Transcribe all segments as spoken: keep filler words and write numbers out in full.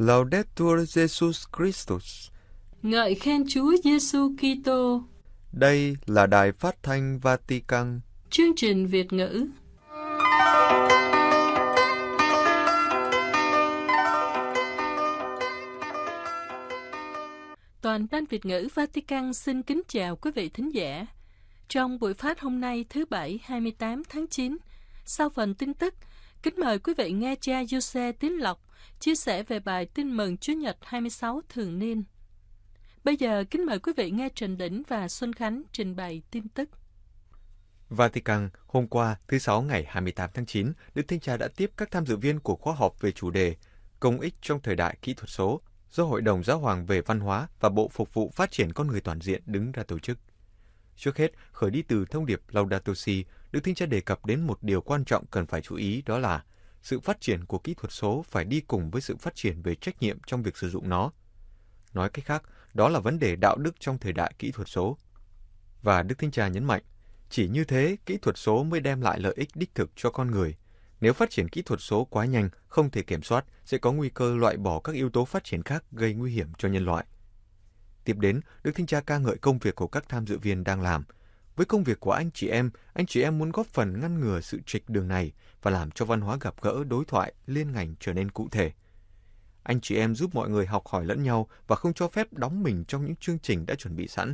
Laudetur Jesus Christus. Ngợi khen Chúa Giêsu Kitô. Đây là đài phát thanh Vatican. Chương trình Việt ngữ. Toàn ban Việt ngữ Vatican xin kính chào quý vị thính giả. Trong buổi phát hôm nay thứ Bảy hai mươi tám tháng chín, sau phần tin tức, kính mời quý vị nghe cha Giuse Tiến Lộc chia sẻ về bài Tin mừng Chúa Nhật hai mươi sáu thường niên. Bây giờ kính mời quý vị nghe Trần Đỉnh và Xuân Khánh trình bày tin tức. Vatican, hôm qua, thứ Sáu ngày hai mươi tám tháng chín, Đức Thánh Cha đã tiếp các tham dự viên của khóa họp về chủ đề Công ích trong thời đại kỹ thuật số do Hội đồng Giáo hoàng về Văn hóa và Bộ Phục vụ Phát triển Con người Toàn diện đứng ra tổ chức. Trước hết, khởi đi từ thông điệp Laudato Si, Đức Thánh Cha đề cập đến một điều quan trọng cần phải chú ý, đó là sự phát triển của kỹ thuật số phải đi cùng với sự phát triển về trách nhiệm trong việc sử dụng nó. Nói cách khác, đó là vấn đề đạo đức trong thời đại kỹ thuật số. Và Đức Thánh Cha nhấn mạnh, chỉ như thế, kỹ thuật số mới đem lại lợi ích đích thực cho con người. Nếu phát triển kỹ thuật số quá nhanh, không thể kiểm soát, sẽ có nguy cơ loại bỏ các yếu tố phát triển khác gây nguy hiểm cho nhân loại. Tiếp đến, Đức Thánh Cha ca ngợi công việc của các tham dự viên đang làm. Với công việc của anh chị em, anh chị em muốn góp phần ngăn ngừa sự trịch đường này và làm cho văn hóa gặp gỡ, đối thoại, liên ngành trở nên cụ thể. Anh chị em giúp mọi người học hỏi lẫn nhau và không cho phép đóng mình trong những chương trình đã chuẩn bị sẵn.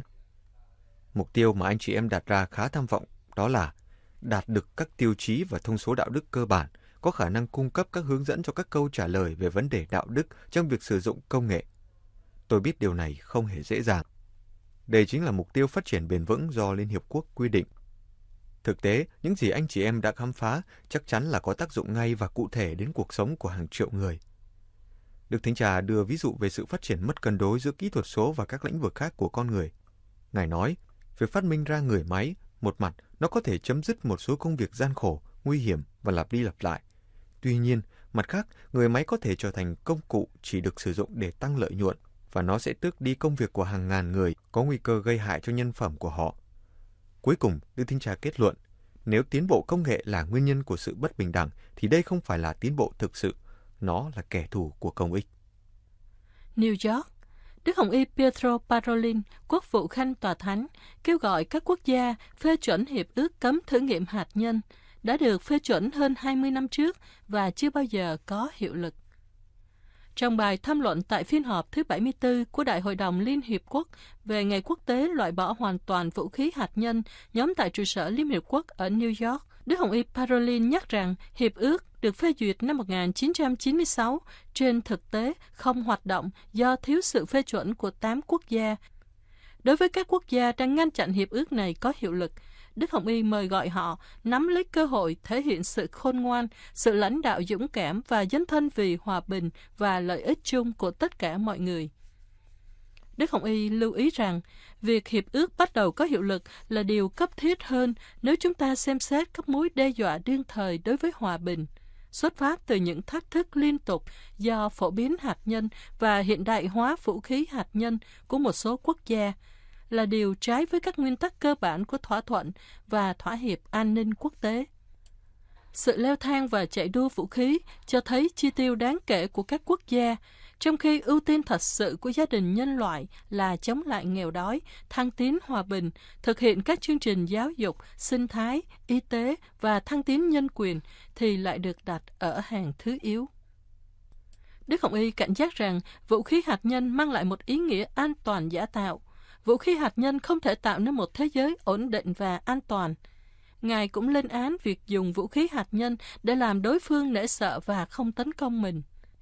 Mục tiêu mà anh chị em đặt ra khá tham vọng, đó là đạt được các tiêu chí và thông số đạo đức cơ bản, có khả năng cung cấp các hướng dẫn cho các câu trả lời về vấn đề đạo đức trong việc sử dụng công nghệ. Tôi biết điều này không hề dễ dàng. Đây chính là mục tiêu phát triển bền vững do Liên Hiệp Quốc quy định. Thực tế, những gì anh chị em đã khám phá chắc chắn là có tác dụng ngay và cụ thể đến cuộc sống của hàng triệu người. Đức Thánh Cha đưa ví dụ về sự phát triển mất cân đối giữa kỹ thuật số và các lĩnh vực khác của con người. Ngài nói, việc phát minh ra người máy, một mặt, nó có thể chấm dứt một số công việc gian khổ, nguy hiểm và lặp đi lặp lại. Tuy nhiên, mặt khác, người máy có thể trở thành công cụ chỉ được sử dụng để tăng lợi nhuận, và nó sẽ tước đi công việc của hàng ngàn người có nguy cơ gây hại cho nhân phẩm của họ. Cuối cùng, Đức Thánh Cha kết luận, nếu tiến bộ công nghệ là nguyên nhân của sự bất bình đẳng, thì đây không phải là tiến bộ thực sự, nó là kẻ thù của công ích. New York, Đức Hồng Y Pietro Parolin, Quốc vụ Khanh Tòa Thánh, kêu gọi các quốc gia phê chuẩn hiệp ước cấm thử nghiệm hạt nhân, đã được phê chuẩn hơn hai mươi năm trước và chưa bao giờ có hiệu lực. Trong bài tham luận tại phiên họp thứ bảy mươi tư của Đại hội đồng Liên Hiệp Quốc về Ngày Quốc tế loại bỏ hoàn toàn vũ khí hạt nhân nhóm tại trụ sở Liên Hiệp Quốc ở New York, Đức Hồng Y Parolin nhắc rằng hiệp ước được phê duyệt năm một nghìn chín trăm chín mươi sáu trên thực tế không hoạt động do thiếu sự phê chuẩn của tám quốc gia. Đối với các quốc gia đang ngăn chặn hiệp ước này có hiệu lực, Đức Hồng Y mời gọi họ nắm lấy cơ hội thể hiện sự khôn ngoan, sự lãnh đạo dũng cảm và dấn thân vì hòa bình và lợi ích chung của tất cả mọi người. Đức Hồng Y lưu ý rằng, việc hiệp ước bắt đầu có hiệu lực là điều cấp thiết hơn nếu chúng ta xem xét các mối đe dọa đương thời đối với hòa bình, xuất phát từ những thách thức liên tục do phổ biến hạt nhân và hiện đại hóa vũ khí hạt nhân của một số quốc gia, là điều trái với các nguyên tắc cơ bản của thỏa thuận và thỏa hiệp an ninh quốc tế. Sự leo thang và chạy đua vũ khí cho thấy chi tiêu đáng kể của các quốc gia, trong khi ưu tiên thật sự của gia đình nhân loại là chống lại nghèo đói, thăng tiến hòa bình, thực hiện các chương trình giáo dục, sinh thái, y tế và thăng tiến nhân quyền thì lại được đặt ở hàng thứ yếu. Đức Hồng Y cảnh giác rằng vũ khí hạt nhân mang lại một ý nghĩa an toàn giả tạo. Vũ khí hạt nhân không thể tạo nên một thế giới ổn định và an toàn. Ngài cũng lên án việc dùng vũ khí hạt nhân để làm đối phương nể sợ và không tấn công mình.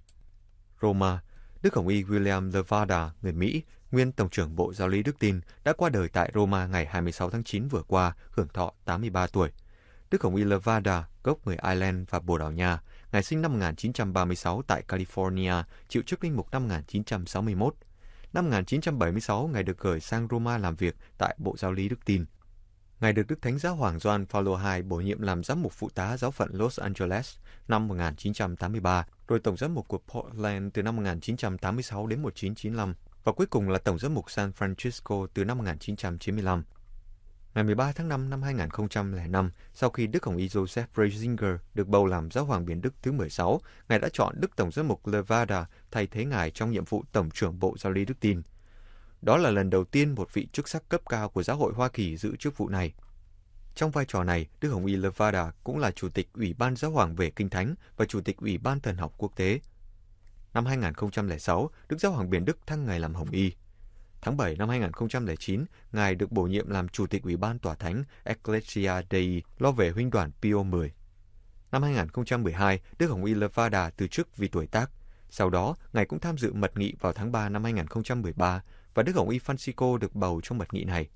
Roma, Đức Hồng Y William Levada, người Mỹ, nguyên Tổng trưởng Bộ Giáo lý Đức Tin, đã qua đời tại Roma ngày hai mươi sáu tháng chín vừa qua, hưởng thọ tám mươi ba tuổi. Đức Hồng Y Levada, gốc người Ireland và Bồ Đào Nha, Ngài sinh năm một nghìn chín trăm ba mươi sáu tại California, chịu chức linh mục năm một nghìn chín trăm sáu mươi mốt. Năm một nghìn chín trăm bảy mươi sáu, Ngài được gửi sang Roma làm việc tại Bộ Giáo lý Đức Tin. Ngài được Đức Thánh Giáo hoàng Gioan Phaolô đệ nhị bổ nhiệm làm giám mục phụ tá giáo phận Los Angeles năm một nghìn chín trăm tám mươi ba, rồi tổng giám mục của Portland từ năm một nghìn chín trăm tám mươi sáu đến một nghìn chín trăm chín mươi lăm, và cuối cùng là tổng giám mục San Francisco từ năm một nghìn chín trăm chín mươi lăm. Ngày mười ba tháng năm năm hai nghìn không trăm lẻ năm, sau khi Đức Hồng Y Joseph Ratzinger được bầu làm giáo hoàng Biển Đức thứ mười sáu, Ngài đã chọn Đức Tổng giám mục Levada thay thế Ngài trong nhiệm vụ Tổng trưởng Bộ Giáo lý Đức Tin. Đó là lần đầu tiên một vị chức sắc cấp cao của giáo hội Hoa Kỳ giữ chức vụ này. Trong vai trò này, Đức Hồng Y Levada cũng là Chủ tịch Ủy ban Giáo hoàng về Kinh Thánh và Chủ tịch Ủy ban Thần học Quốc tế. Năm hai nghìn không trăm lẻ sáu, Đức Giáo hoàng Biển Đức thăng Ngài làm Hồng Y. Tháng bảy năm hai nghìn không trăm lẻ chín, Ngài được bổ nhiệm làm Chủ tịch Ủy ban Tòa Thánh Ecclesia Dei, lo về huynh đoàn Pio mười. Năm hai nghìn không trăm mười hai, Đức Hồng Y Levada từ chức vì tuổi tác. Sau đó, Ngài cũng tham dự mật nghị vào tháng ba năm hai nghìn không trăm mười ba và Đức Hồng Y Francisco được bầu trong mật nghị này.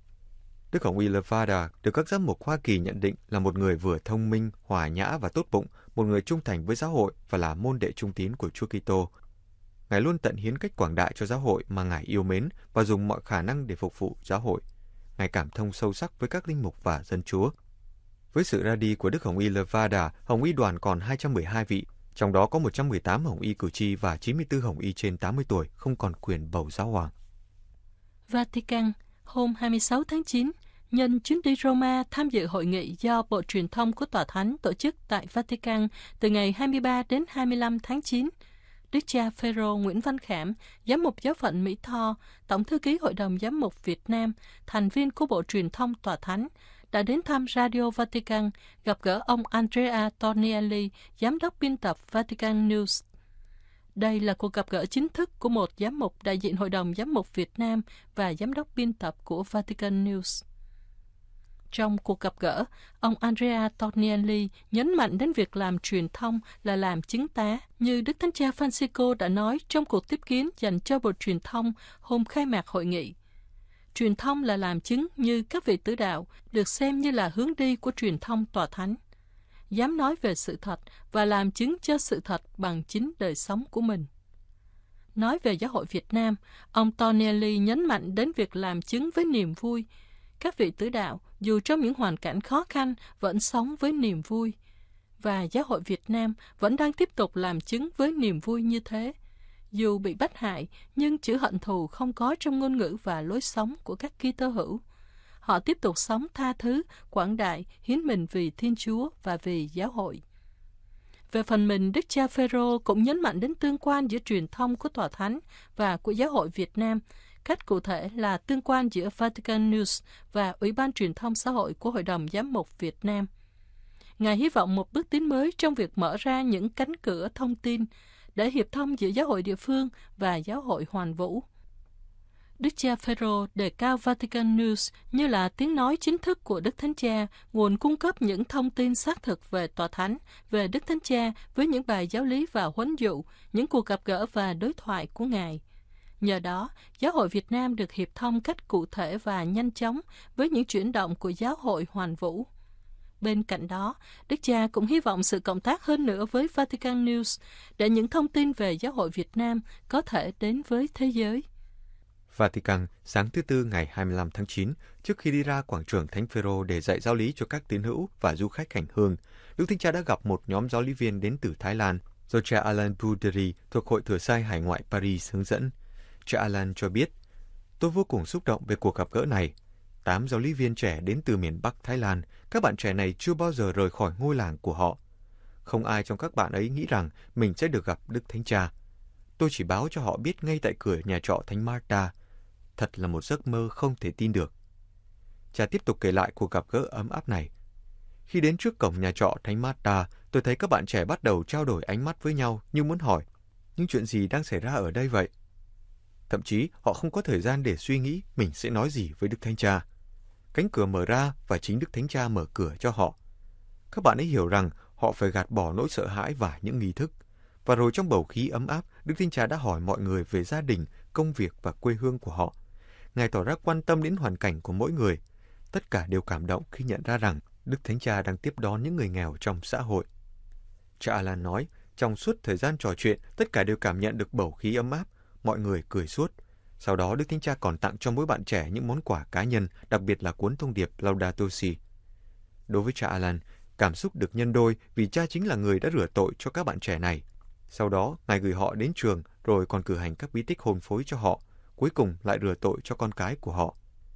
Đức Hồng Y Levada được các giám mục Hoa Kỳ nhận định là một người vừa thông minh, hòa nhã và tốt bụng, một người trung thành với giáo hội và là môn đệ trung tín của Chúa Kitô. Ngài luôn tận hiến cách quảng đại cho giáo hội mà Ngài yêu mến và dùng mọi khả năng để phục vụ giáo hội. Ngài cảm thông sâu sắc với các linh mục và dân Chúa. Với sự ra đi của Đức Hồng Y Levada, Hồng Y đoàn còn hai trăm mười hai vị, trong đó có một trăm mười tám Hồng Y cử tri và chín mươi tư Hồng Y trên tám mươi tuổi không còn quyền bầu giáo hoàng. Vatican, hôm hai mươi sáu tháng chín, nhân chuyến đi Roma tham dự hội nghị do Bộ Truyền thông của Tòa Thánh tổ chức tại Vatican từ ngày hai mươi ba đến hai mươi lăm tháng chín. Đức cha Phêrô Nguyễn Văn Khảm, giám mục giáo phận Mỹ Tho, Tổng thư ký Hội đồng Giám mục Việt Nam, thành viên của Bộ Truyền thông Tòa Thánh, đã đến thăm Radio Vatican, gặp gỡ ông Andrea Tornielli, giám đốc biên tập Vatican News. Đây là cuộc gặp gỡ chính thức của một giám mục đại diện Hội đồng Giám mục Việt Nam và giám đốc biên tập của Vatican News. Trong cuộc gặp gỡ, ông Andrea Tornielli nhấn mạnh đến việc làm truyền thông là làm chứng tá, như Đức Thánh Cha Francisco đã nói trong cuộc tiếp kiến dành cho Bộ Truyền thông hôm khai mạc hội nghị. Truyền thông là làm chứng như các vị tứ đạo, được xem như là hướng đi của truyền thông Tòa Thánh. Dám nói về sự thật và làm chứng cho sự thật bằng chính đời sống của mình. Nói về giáo hội Việt Nam, ông Tornielli nhấn mạnh đến việc làm chứng với niềm vui. Các vị tứ đạo, dù trong những hoàn cảnh khó khăn, vẫn sống với niềm vui. Và giáo hội Việt Nam vẫn đang tiếp tục làm chứng với niềm vui như thế. Dù bị bắt hại, nhưng chữ hận thù không có trong ngôn ngữ và lối sống của các Kitô hữu. Họ tiếp tục sống tha thứ, quảng đại, hiến mình vì Thiên Chúa và vì giáo hội. Về phần mình, Đức cha Phêrô cũng nhấn mạnh đến tương quan giữa truyền thông của Tòa Thánh và của giáo hội Việt Nam, cách cụ thể là tương quan giữa Vatican News và Ủy ban Truyền thông Xã hội của Hội đồng Giám mục Việt Nam. Ngài hy vọng một bước tiến mới trong việc mở ra những cánh cửa thông tin để hiệp thông giữa giáo hội địa phương và giáo hội hoàn vũ. Đức cha Phêrô đề cao Vatican News như là tiếng nói chính thức của Đức Thánh Cha, nguồn cung cấp những thông tin xác thực về Tòa Thánh, về Đức Thánh Cha với những bài giáo lý và huấn dụ, những cuộc gặp gỡ và đối thoại của Ngài. Nhờ đó, giáo hội Việt Nam được hiệp thông cách cụ thể và nhanh chóng với những chuyển động của giáo hội hoàn vũ. Bên cạnh đó, Đức cha cũng hy vọng sự cộng tác hơn nữa với Vatican News để những thông tin về giáo hội Việt Nam có thể đến với thế giới. Vatican, sáng thứ Tư ngày hai mươi lăm tháng chín, trước khi đi ra quảng trường Thánh Phêrô để dạy giáo lý cho các tín hữu và du khách hành hương, Đức Thánh Cha đã gặp một nhóm giáo lý viên đến từ Thái Lan do cha Alan Boudry thuộc Hội Thừa Sai Hải ngoại Paris hướng dẫn. Cha Alan cho biết, tôi vô cùng xúc động về cuộc gặp gỡ này. Tám giáo lý viên trẻ đến từ miền Bắc Thái Lan, các bạn trẻ này chưa bao giờ rời khỏi ngôi làng của họ. Không ai trong các bạn ấy nghĩ rằng mình sẽ được gặp Đức Thánh Cha. Tôi chỉ báo cho họ biết ngay tại cửa nhà trọ Thánh Marta. Thật là một giấc mơ không thể tin được. Cha tiếp tục kể lại cuộc gặp gỡ ấm áp này. Khi đến trước cổng nhà trọ Thánh Marta, tôi thấy các bạn trẻ bắt đầu trao đổi ánh mắt với nhau như muốn hỏi, những chuyện gì đang xảy ra ở đây vậy? Thậm chí họ không có thời gian để suy nghĩ mình sẽ nói gì với Đức Thánh Cha. Cánh cửa mở ra và chính Đức Thánh Cha mở cửa cho họ. Các bạn ấy hiểu rằng họ phải gạt bỏ nỗi sợ hãi và những nghi thức. Và rồi trong bầu khí ấm áp, Đức Thánh Cha đã hỏi mọi người về gia đình, công việc và quê hương của họ. Ngài tỏ ra quan tâm đến hoàn cảnh của mỗi người. Tất cả đều cảm động khi nhận ra rằng Đức Thánh Cha đang tiếp đón những người nghèo trong xã hội. Cha Alan nói, trong suốt thời gian trò chuyện, tất cả đều cảm nhận được bầu khí ấm áp, mọi người cười suốt. Sau đó, Đức Thánh Cha còn tặng cho mỗi bạn trẻ những món quà cá nhân, đặc biệt là cuốn thông điệp Laudato Si. Đối với cha Alan, cảm xúc được nhân đôi vì cha chính là người đã rửa tội cho các bạn trẻ này. Sau đó, Ngài gửi họ đến trường, rồi còn cử hành các bí tích hôn phối cho họ, cuối cùng lại rửa tội cho con cái của họ.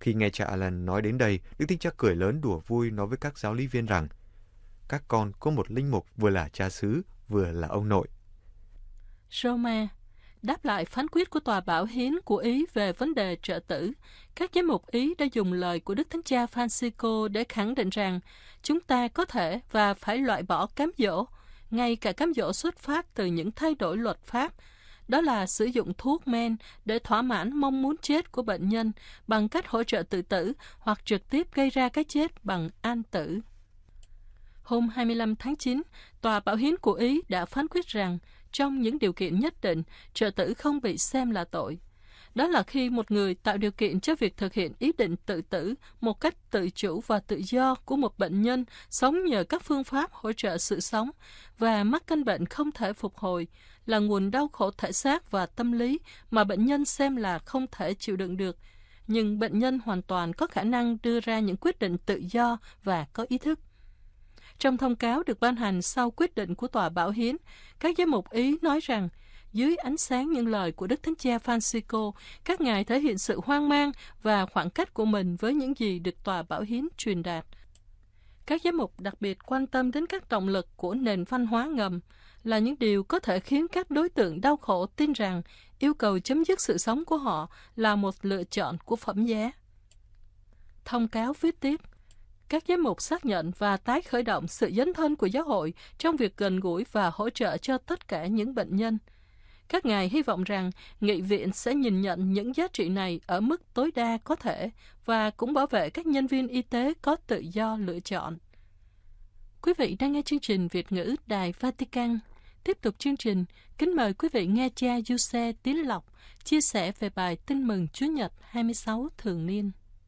Khi nghe cha Alan nói đến đây, Đức Thánh Cha cười lớn đùa vui nói với các giáo lý viên rằng các con có một linh mục vừa là cha xứ, vừa là ông nội. Roma đáp lại phán quyết của Tòa Bảo Hiến của Ý về vấn đề trợ tử, các giám mục Ý đã dùng lời của Đức Thánh Cha Francisco để khẳng định rằng chúng ta có thể và phải loại bỏ cám dỗ, ngay cả cám dỗ xuất phát từ những thay đổi luật pháp, đó là sử dụng thuốc men để thỏa mãn mong muốn chết của bệnh nhân bằng cách hỗ trợ tự tử hoặc trực tiếp gây ra cái chết bằng an tử. Hôm hai mươi lăm tháng chín, Tòa Bảo Hiến của Ý đã phán quyết rằng trong những điều kiện nhất định, trợ tử không bị xem là tội. Đó là khi một người tạo điều kiện cho việc thực hiện ý định tự tử một cách tự chủ và tự do của một bệnh nhân sống nhờ các phương pháp hỗ trợ sự sống và mắc căn bệnh không thể phục hồi, là nguồn đau khổ thể xác và tâm lý mà bệnh nhân xem là không thể chịu đựng được. Nhưng bệnh nhân hoàn toàn có khả năng đưa ra những quyết định tự do và có ý thức. Trong thông cáo được ban hành sau quyết định của Tòa Bảo Hiến, các giám mục Ý nói rằng, dưới ánh sáng những lời của Đức Thánh Cha Francisco, các ngài thể hiện sự hoang mang và khoảng cách của mình với những gì được Tòa Bảo Hiến truyền đạt. Các giám mục đặc biệt quan tâm đến các động lực của nền văn hóa ngầm, là những điều có thể khiến các đối tượng đau khổ tin rằng yêu cầu chấm dứt sự sống của họ là một lựa chọn của phẩm giá. Thông cáo viết tiếp, các giám mục xác nhận và tái khởi động sự dấn thân của giáo hội trong việc gần gũi và hỗ trợ cho tất cả những bệnh nhân. Các ngài hy vọng rằng nghị viện sẽ nhìn nhận những giá trị này ở mức tối đa có thể và cũng bảo vệ các nhân viên y tế có tự do lựa chọn. Quý vị đang nghe chương trình Việt ngữ Đài Vatican. Tiếp tục chương trình, kính mời quý vị nghe cha Giuse Tiến Lộc chia sẻ về bài Tin mừng Chúa Nhật hai mươi sáu thường niên.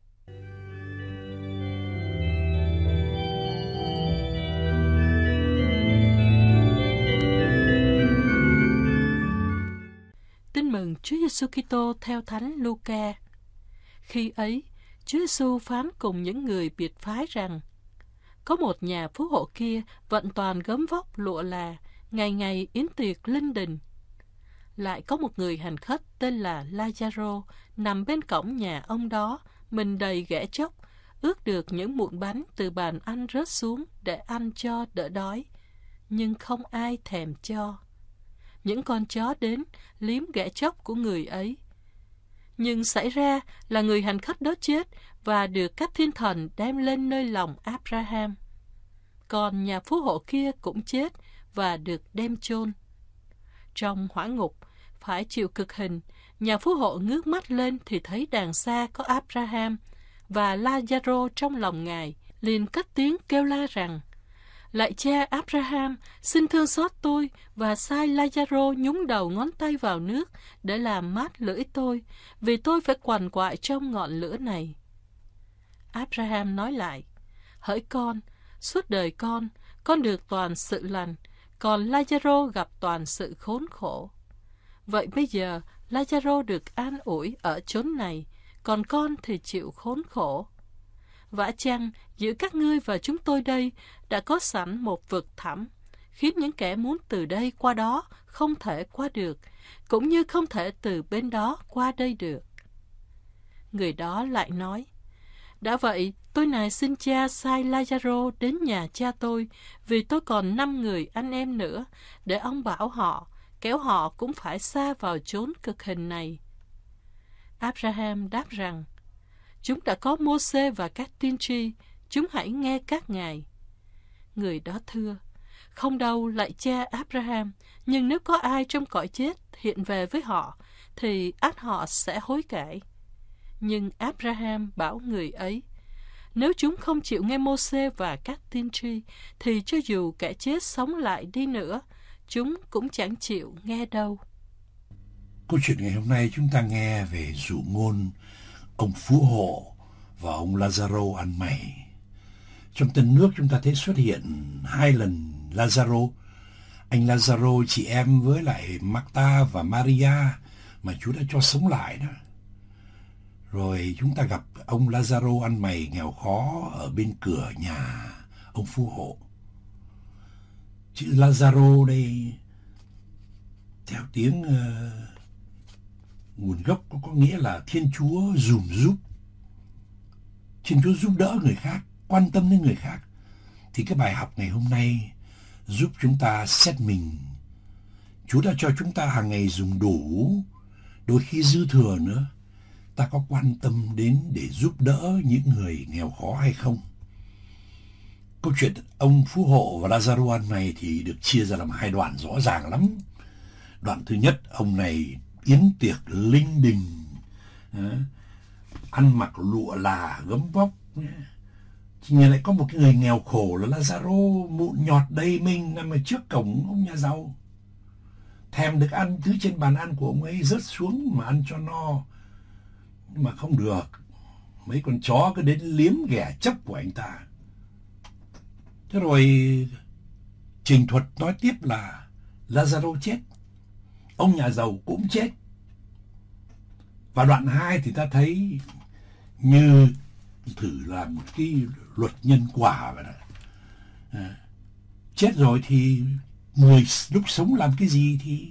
Tin mừng Chúa Giêsu Kitô theo Thánh Luca. Khi ấy, Chúa Giêsu phán cùng những người biệt phái rằng: có một nhà phú hộ kia vận toàn gấm vóc lụa là, ngày ngày yến tiệc linh đình. Lại có một người hành khất tên là Lazaro nằm bên cổng nhà ông đó, mình đầy ghẻ chóc, ước được những mụn bánh từ bàn ăn rớt xuống để ăn cho đỡ đói, nhưng không ai thèm cho. Những con chó đến liếm ghẻ chóc của người ấy. Nhưng xảy ra là người hành khất đó chết và được các thiên thần đem lên nơi lòng Abraham. Còn nhà phú hộ kia cũng chết và được đem chôn. Trong hỏa ngục, phải chịu cực hình, nhà phú hộ ngước mắt lên thì thấy đàng xa có Abraham và Lazaro trong lòng ngài, liền cất tiếng kêu la rằng: lạy cha Abraham, xin thương xót tôi và sai Lazaro nhúng đầu ngón tay vào nước để làm mát lưỡi tôi, vì tôi phải quằn quại trong ngọn lửa này. Abraham nói lại: hỡi con, suốt đời con, con được toàn sự lành, còn Lazaro gặp toàn sự khốn khổ. Vậy bây giờ Lazaro được an ủi ở chốn này, còn con thì chịu khốn khổ. Vả chăng giữa các ngươi và chúng tôi đây đã có sẵn một vực thẳm, khiến những kẻ muốn từ đây qua đó không thể qua được, cũng như không thể từ bên đó qua đây được. Người đó lại nói: đã vậy, tôi này xin cha sai Lazaro đến nhà cha tôi, vì tôi còn năm người anh em nữa, để ông bảo họ, kéo họ cũng phải xa vào chốn cực hình này. Abraham đáp rằng: chúng đã có Mô-sê và các tiên tri, chúng hãy nghe các ngài. Người đó thưa: không đâu, lạy cha Abraham, nhưng nếu có ai trong cõi chết hiện về với họ, thì ắt họ sẽ hối cải. Nhưng Abraham bảo người ấy: nếu chúng không chịu nghe Mô-sê và các tiên tri, thì cho dù kẻ chết sống lại đi nữa, chúng cũng chẳng chịu nghe đâu. Câu chuyện ngày hôm nay chúng ta nghe về dụ ngôn ông phú hộ và ông Lazaro ăn mày. Trong Tân Nước chúng ta thấy xuất hiện hai lần Lazaro. Anh Lazaro chị em với lại Marta và Maria mà Chúa đã cho sống lại đó. Rồi chúng ta gặp ông Lazaro ăn mày nghèo khó ở bên cửa nhà ông phú hộ. Chữ Lazaro đây theo tiếng uh, nguồn gốc có, có nghĩa là Thiên Chúa dùm giúp. Xin Chúa giúp đỡ người khác, quan tâm đến người khác. Thì cái bài học ngày hôm nay giúp chúng ta xét mình. Chúa đã cho chúng ta hàng ngày dùng đủ, đôi khi dư thừa nữa. Ta có quan tâm đến để giúp đỡ những người nghèo khó hay không? Câu chuyện ông phú hộ và Lazaro ăn mày thì được chia ra làm hai đoạn rõ ràng lắm. Đoạn thứ nhất, ông này yến tiệc linh đình, ăn mặc lụa là gấm vóc. Thì lại có một cái người nghèo khổ là Lazaro, mụn nhọt đầy mình, nằm ở trước cổng ông nhà giàu. Thèm được ăn thứ trên bàn ăn của ông ấy, rớt xuống mà ăn cho no. Nhưng mà không được, mấy con chó cứ đến liếm ghẻ chấp của anh ta. Thế rồi trình thuật nói tiếp là Lazaro chết, ông nhà giàu cũng chết. Và đoạn hai thì ta thấy như thử làm một cái luật nhân quả vậy đó. À, chết rồi thì người lúc sống làm cái gì thì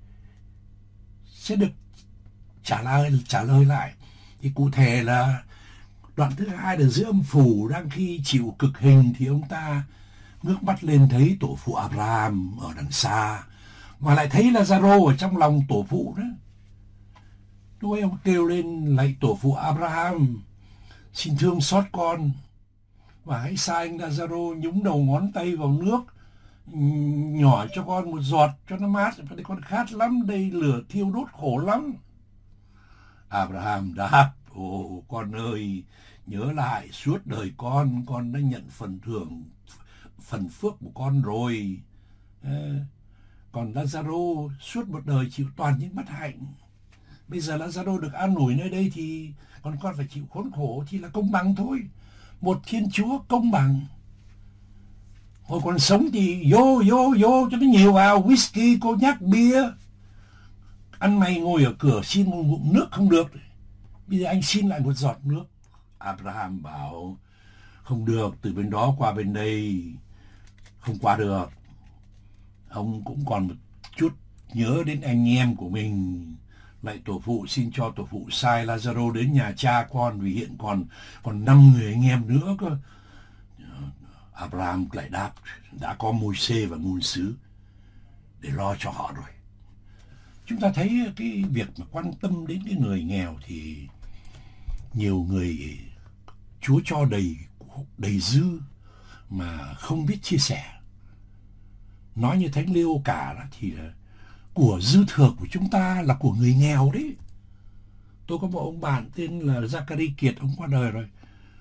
sẽ được trả lời trả lời lại. Thì cụ thể là đoạn thứ hai là giữa âm phủ đang khi chịu cực hình thì ông ta ngước mắt lên thấy tổ phụ Abraham ở đằng xa, mà lại thấy Lazaro ở trong lòng tổ phụ đó. Lúc ấy ông kêu lên lạy tổ phụ Abraham, xin thương xót con và hãy sai anh Lazaro nhúng đầu ngón tay vào nước, nhỏ cho con một giọt cho nó mát, vì con khát lắm, đây lửa thiêu đốt khổ lắm. Abraham đáp, ồ con ơi, nhớ lại suốt đời con, con đã nhận phần thưởng, phần phước của con rồi. Còn Lazaro suốt một đời chịu toàn những bất hạnh. Bây giờ Lazaro được an ủi nơi đây thì còn con phải chịu khốn khổ, thì là công bằng thôi. Một Thiên Chúa công bằng. Hồi còn sống thì vô vô vô cho nó nhiều vào, whisky, cô nhắc, bia. Ăn mày ngồi ở cửa xin một ngụm nước không được. Bây giờ anh xin lại một giọt nước. Abraham bảo không được, từ bên đó qua bên đây không qua được. Ông cũng còn một chút nhớ đến anh em của mình. Lạy tổ phụ, xin cho tổ phụ sai Lazaro đến nhà cha con, vì hiện còn còn năm người anh em nữa cơ. Abraham lại đáp, đã có Môi-se và ngôn sứ để lo cho họ rồi. Chúng ta thấy cái việc mà quan tâm đến cái người nghèo thì nhiều người Chúa cho đầy đầy dư mà không biết chia sẻ. Nói như Thánh Leo cả đó thì là của dư thừa của chúng ta là của người nghèo đấy. Tôi có một ông bạn tên là Zachary Kiệt, ông qua đời rồi.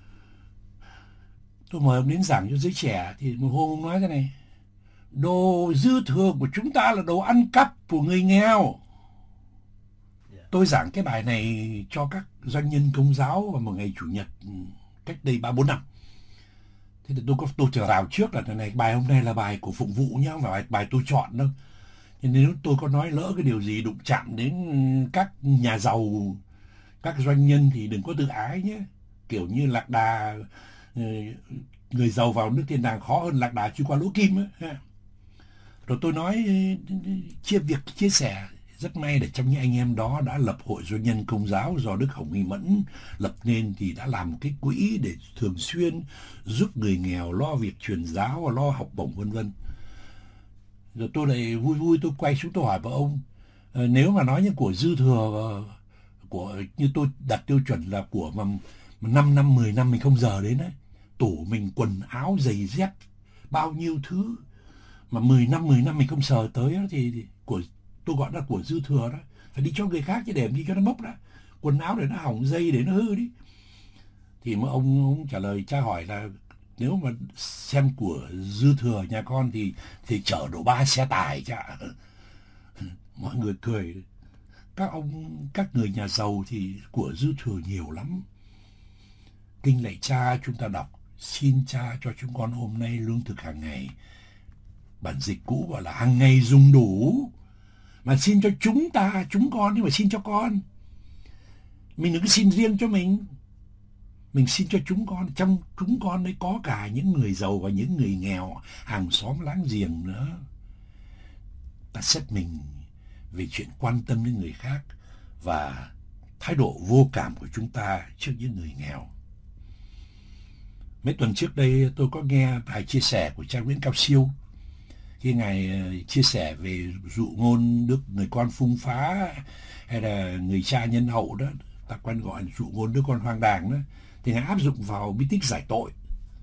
Tôi mời ông đến giảng cho giới trẻ thì một hôm ông nói thế này: đồ dư thừa của chúng ta là đồ ăn cắp của người nghèo. Tôi giảng cái bài này cho các doanh nhân Công giáo vào một ngày Chủ nhật cách đây ba bốn năm. Thế thì tôi có tôi trở rào trước là này, bài hôm nay là bài của Phụng Vụ nhá, không phải bài, bài tôi chọn đâu. Nên nếu tôi có nói lỡ cái điều gì đụng chạm đến các nhà giàu, các doanh nhân thì đừng có tự ái nhé. Kiểu như lạc đà, người giàu vào nước thiên đàng khó hơn lạc đà chui qua lỗ kim ấy. Rồi tôi nói chia việc chia sẻ. Rất may để trong những anh em đó đã lập hội doanh nhân Công giáo do Đức Hồng Y Mẫn lập nên, thì đã làm một cái quỹ để thường xuyên giúp người nghèo, lo việc truyền giáo và lo học bổng vân vân. Rồi tôi lại vui vui tôi quay xuống tôi hỏi vợ ông, nếu mà nói như của dư thừa, của như tôi đặt tiêu chuẩn là của mà năm năm mười năm mình không giờ đến đấy, tủ mình quần áo giày dép bao nhiêu thứ mà mười năm mười năm mình không sờ tới đó, thì, thì của tôi gọi là của dư thừa đó, phải đi cho người khác chứ để đi cho nó mốc đó, quần áo để nó hỏng, dây để nó hư đi. Thì mà ông ông trả lời cha hỏi là nếu mà xem của dư thừa nhà con thì thì chở đổ ba xe tải cha. Mọi người cười. Các ông các người nhà giàu thì của dư thừa nhiều lắm. Kinh lạy Cha chúng ta đọc: xin Cha cho chúng con hôm nay lương thực hàng ngày. Bản dịch cũ gọi là hàng ngày dùng đủ. Mà xin cho chúng ta, chúng con, nhưng mà xin cho con. Mình đừng có xin riêng cho mình. Mình xin cho chúng con. Trong chúng con ấy có cả những người giàu và những người nghèo, hàng xóm láng giềng nữa. Ta xét mình về chuyện quan tâm đến người khác và thái độ vô cảm của chúng ta trước những người nghèo. Mấy tuần trước đây tôi có nghe bài chia sẻ của cha Nguyễn Cao Siêu khi Ngài chia sẻ về dụ ngôn đức người con phung phá hay là người cha nhân hậu đó, ta quen gọi dụ ngôn đứa con hoang đàng đó, thì Ngài áp dụng vào bí tích giải tội.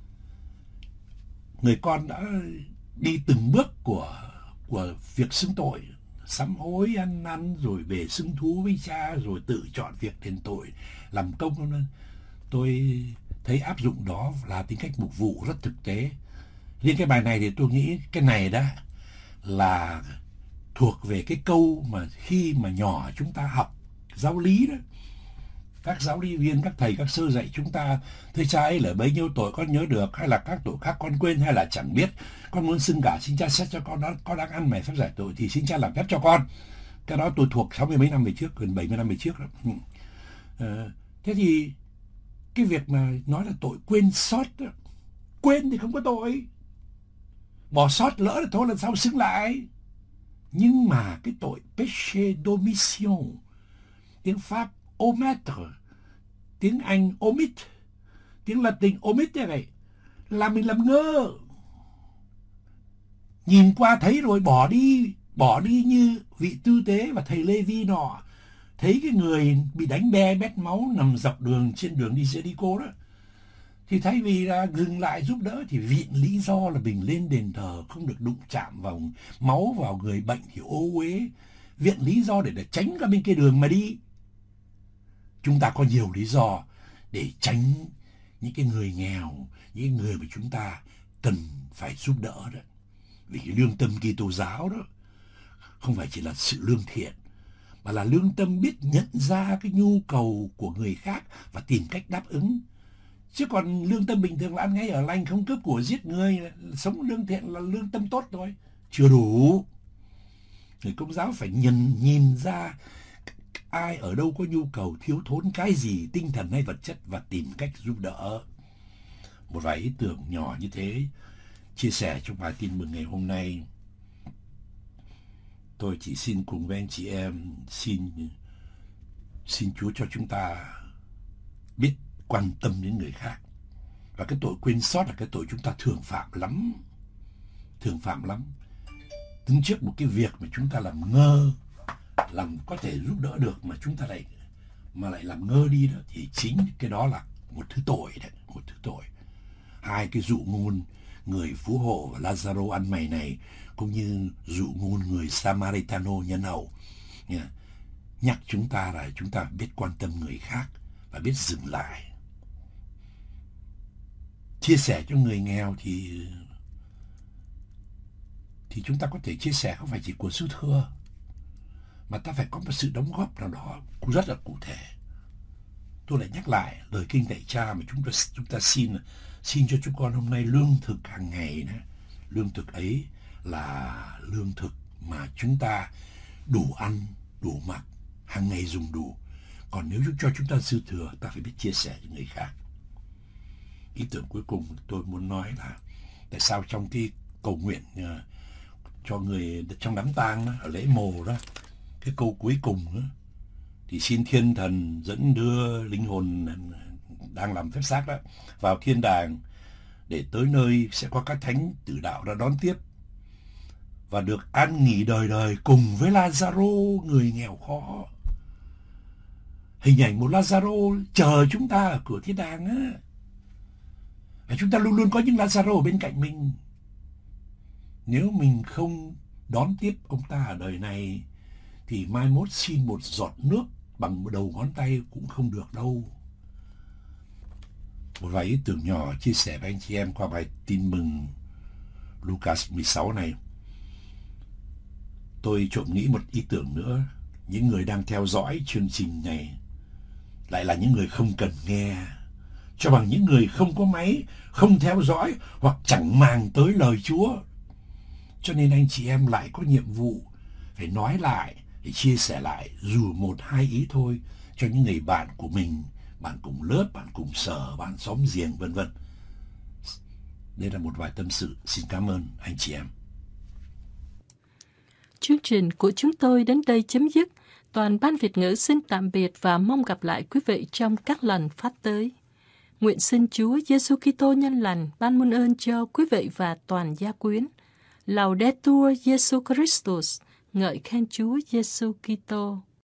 Người con đã đi từng bước của của việc xưng tội, sám hối, ăn năn, rồi về xưng thú với cha, rồi tự chọn việc đền tội, làm công. Tôi thấy áp dụng đó là tính cách mục vụ rất thực tế. Riêng cái bài này thì tôi nghĩ cái này đó là thuộc về cái câu mà khi mà nhỏ chúng ta học giáo lý đó, các giáo lý viên, các thầy, các sư dạy chúng ta: thưa cha ấy là bấy nhiêu tội con nhớ được, hay là các tội khác con quên, hay là chẳng biết, con muốn xưng cả, xin cha xét cho con đó có đang ăn mày phép giải tội thì xin cha làm phép cho con. Cái đó tôi thuộc sáu mươi mấy năm về trước, gần bảy mươi năm về trước đó. À, thế thì cái việc mà nói là tội quên sót đó, quên thì không có tội, bỏ sót lỡ là thôi, lần sau xưng lại. Nhưng mà cái tội péché d'omission, tiếng Pháp omettre, tiếng Anh omit, tiếng Latin omittere, là mình làm ngơ, nhìn qua thấy rồi bỏ đi, bỏ đi như vị tư tế và thầy Lê Vi nọ thấy cái người bị đánh be bét máu nằm dọc đường trên đường đi Jericho đó, thì thay vì là dừng lại giúp đỡ thì viện lý do là mình lên đền thờ không được đụng chạm vào máu, vào người bệnh thì ô uế, viện lý do để, để tránh ra bên kia đường mà đi. Chúng ta có nhiều lý do để tránh những cái người nghèo, những người mà chúng ta cần phải giúp đỡ đó. Vì cái lương tâm Kitô giáo đó không phải chỉ là sự lương thiện, mà là lương tâm biết nhận ra cái nhu cầu của người khác và tìm cách đáp ứng. Chứ còn lương tâm bình thường là ăn ngay ở lành, không cướp của giết người, sống lương thiện là lương tâm tốt thôi, chưa đủ. Người Công giáo phải nhìn, nhìn ra ai ở đâu có nhu cầu thiếu thốn cái gì, tinh thần hay vật chất, và tìm cách giúp đỡ. Một vài ý tưởng nhỏ như thế chia sẻ trong bài tin mừng ngày hôm nay. Tôi chỉ xin cùng với anh chị em xin xin Chúa cho chúng ta biết quan tâm đến người khác. Và cái tội quên sót là cái tội chúng ta thường phạm lắm, thường phạm lắm. Đứng trước một cái việc mà chúng ta làm ngơ, làm có thể giúp đỡ được mà chúng ta lại mà lại làm ngơ đi đó, thì chính cái đó là một thứ tội đấy, một thứ tội. Hai cái dụ ngôn người phú hộ và Lazaro ăn mày này, cũng như dụ ngôn người Samaritano nhân hậu, nhắc chúng ta là chúng ta biết quan tâm người khác và biết dừng lại. Chia sẻ cho người nghèo thì thì chúng ta có thể chia sẻ không phải chỉ của sư thưa, mà ta phải có một sự đóng góp nào đó rất là cụ thể. Tôi lại nhắc lại lời kinh dạy cha mà chúng ta chúng ta xin xin cho chúng con hôm nay lương thực hàng ngày đó. Lương thực ấy là lương thực mà chúng ta đủ ăn, đủ mặc, hàng ngày dùng đủ. Còn nếu cho chúng ta dư thừa, ta phải biết chia sẻ với người khác. Ý tưởng cuối cùng tôi muốn nói là tại sao trong cái cầu nguyện uh, cho người trong đám tang đó, ở lễ mồ đó, cái câu cuối cùng đó, thì xin thiên thần dẫn đưa linh hồn đang làm phép xác đó vào thiên đàng, để tới nơi sẽ có các thánh tử đạo ra đón tiếp và được an nghỉ đời đời cùng với Lazaro người nghèo khó. Hình ảnh một Lazaro chờ chúng ta ở cửa thiên đàng á. Và chúng ta luôn luôn có những Lazaro ở bên cạnh mình. Nếu mình không đón tiếp ông ta ở đời này thì mai mốt xin một giọt nước bằng đầu ngón tay cũng không được đâu. Một vài ý tưởng nhỏ chia sẻ với anh chị em qua bài tin mừng Lucas mười sáu này. Tôi trộm nghĩ một ý tưởng nữa. Những người đang theo dõi chương trình này lại là những người không cần nghe, cho bằng những người không có máy, không theo dõi hoặc chẳng màng tới lời Chúa. Cho nên anh chị em lại có nhiệm vụ phải nói lại, để chia sẻ lại dù một hai ý thôi cho những người bạn của mình, bạn cùng lớp, bạn cùng sở, bạn xóm giềng, vân vân. Đây là một vài tâm sự. Xin cảm ơn anh chị em. Chương trình của chúng tôi đến đây chấm dứt. Toàn ban Việt ngữ xin tạm biệt và mong gặp lại quý vị trong các lần phát tới. Nguyện xin Chúa Giêsu Kitô nhân lành ban muôn ơn cho quý vị và toàn gia quyến. Laudetur Jesu Christus, ngợi khen Chúa Giêsu Kitô.